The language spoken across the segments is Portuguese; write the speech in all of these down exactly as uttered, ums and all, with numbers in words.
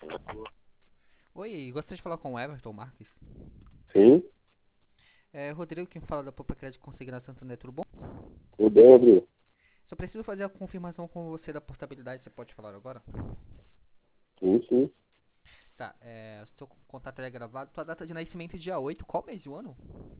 Oi, gostaria de falar com o Everton Marques. Sim, É Rodrigo quem fala da Popa Crédito Consignado Santander, tudo bom? tudo bem, Rodrigo? Só preciso fazer a confirmação com você da portabilidade, você pode falar agora? Sim, sim. Tá, é, seu contato é gravado, tua data de nascimento é dia oito. Qual mês do ano?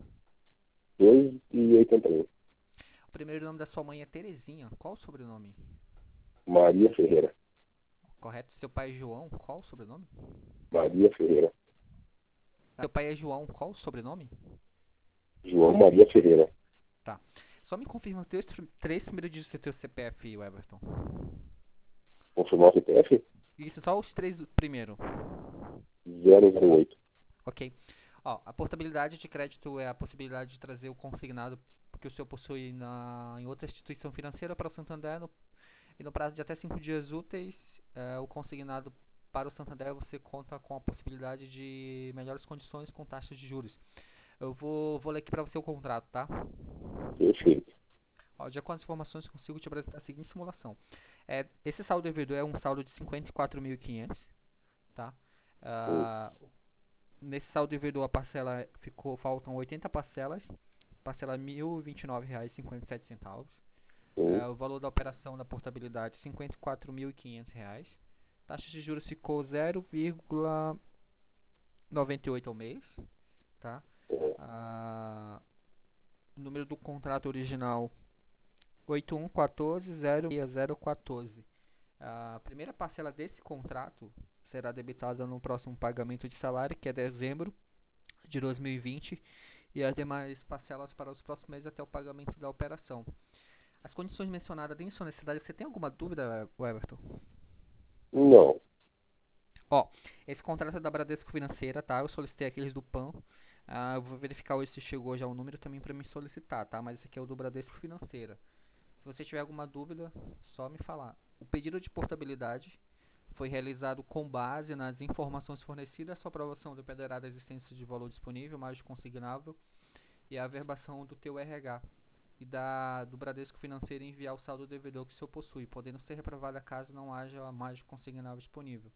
dois e oitenta e um. O primeiro nome da sua mãe é Terezinha, qual o sobrenome? Maria Ferreira. Correto, seu pai é João, qual o sobrenome? Maria Ferreira. Seu pai é João, qual o sobrenome? João Maria Ferreira. Tá, só me confirma os teus tr- três primeiros dígitos do teu C P F, o Everton. Confirmar o C P F? Isso, só os três do primeiro. zero zero oito. Ok. Ó, a portabilidade de crédito é a possibilidade de trazer o consignado que o senhor possui na, em outra instituição financeira para o Santander no, e no prazo de até cinco dias úteis, é, o consignado para o Santander você conta com a possibilidade de melhores condições com taxas de juros. Eu vou, vou ler aqui para você o contrato, tá? Perfeito. Ó, de acordo com as informações, consigo te apresentar a seguinte simulação. É, esse saldo devedor é um saldo de cinquenta e quatro mil e quinhentos, tá? Sim, Ah, nesse saldo devedor a parcela ficou, faltam oitenta parcelas, parcela mil e vinte e nove reais e cinquenta e sete centavos. sim. É, o valor da operação da portabilidade cinquenta e quatro mil e quinhentos reais. Taxa de juros ficou zero vírgula noventa e oito ao mês, tá? É, Ah, o número do contrato original oito um um quatro zero seis zero um quatro. A primeira parcela desse contrato será debitada no próximo pagamento de salário, que é dezembro de dois mil e vinte, e vinte, e as demais parcelas para os próximos meses até o pagamento da operação. As condições mencionadas têm sua necessidade. Você tem alguma dúvida, Everton? não. Ó, esse contrato é da Bradesco Financeira, tá? Eu solicitei aqueles do P A N. Ah, eu vou verificar hoje se chegou já o número também para me solicitar, tá? Mas esse aqui é o do Bradesco Financeira. Se você tiver alguma dúvida, só me falar. O pedido de portabilidade foi realizado com base nas informações fornecidas, sua aprovação dependerá da existência de valor disponível, margem consignável e a averbação do teu R H e da, do Bradesco Financeiro enviar o saldo devedor que o senhor possui, podendo ser reprovada caso não haja a margem consignável disponível.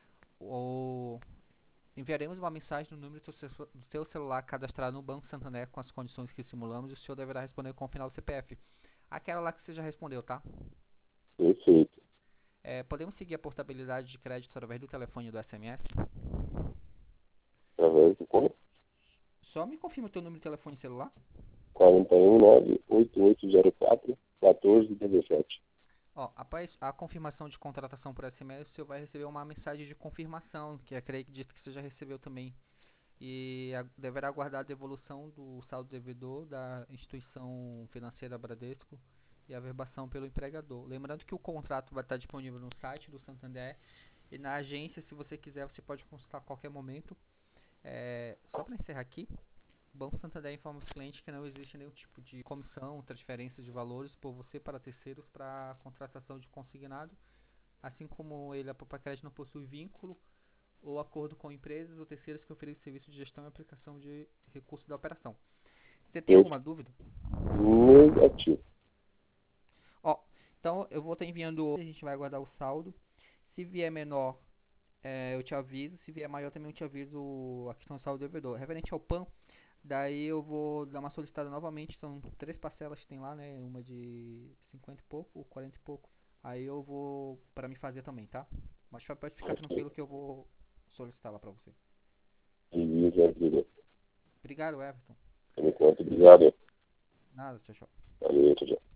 Ou enviaremos uma mensagem no número do seu, do seu celular cadastrado no Banco Santander com as condições que simulamos e o senhor deverá responder com o final do C P F. Aquela lá que você já respondeu, tá? Perfeito. É, podemos seguir a portabilidade de crédito através do telefone e do S M S? Através do como? Só me confirma o teu número de telefone celular. quatro um nove oito oito zero quatro um quatro um sete. Ó, após a confirmação de contratação por S M S, o senhor vai receber uma mensagem de confirmação, que acredito que você já recebeu também. E a, deverá aguardar a devolução do saldo devedor da instituição financeira Bradesco e a verbação pelo empregador. Lembrando que o contrato vai estar disponível no site do Santander e na agência, se você quiser, você pode consultar a qualquer momento. É, só para encerrar aqui, o Banco Santander informa os clientes que não existe nenhum tipo de comissão, transferência de valores por você para terceiros para contratação de consignado, assim como ele, a Papacred, não possui vínculo ou acordo com empresas ou terceiros que oferecem serviço de gestão e aplicação de recursos da operação. Você tem alguma dúvida? Negativo. Ó, então eu vou estar enviando hoje, a gente vai aguardar o saldo. Se vier menor, é, eu te aviso. Se vier maior, também eu te aviso a questão do saldo devedor. Referente ao P A N, daí eu vou dar uma solicitada novamente. São três parcelas que tem lá, né? Uma de cinquenta e pouco, quarenta e pouco. Aí eu vou para me fazer também, tá? Mas pode ficar Ok. tranquilo que eu vou solicitar lá pra você. Beleza, Rodrigo. Obrigado, Everton. Por enquanto, obrigado. Nada, tchau, tchau. Valeu, tchau, tchau.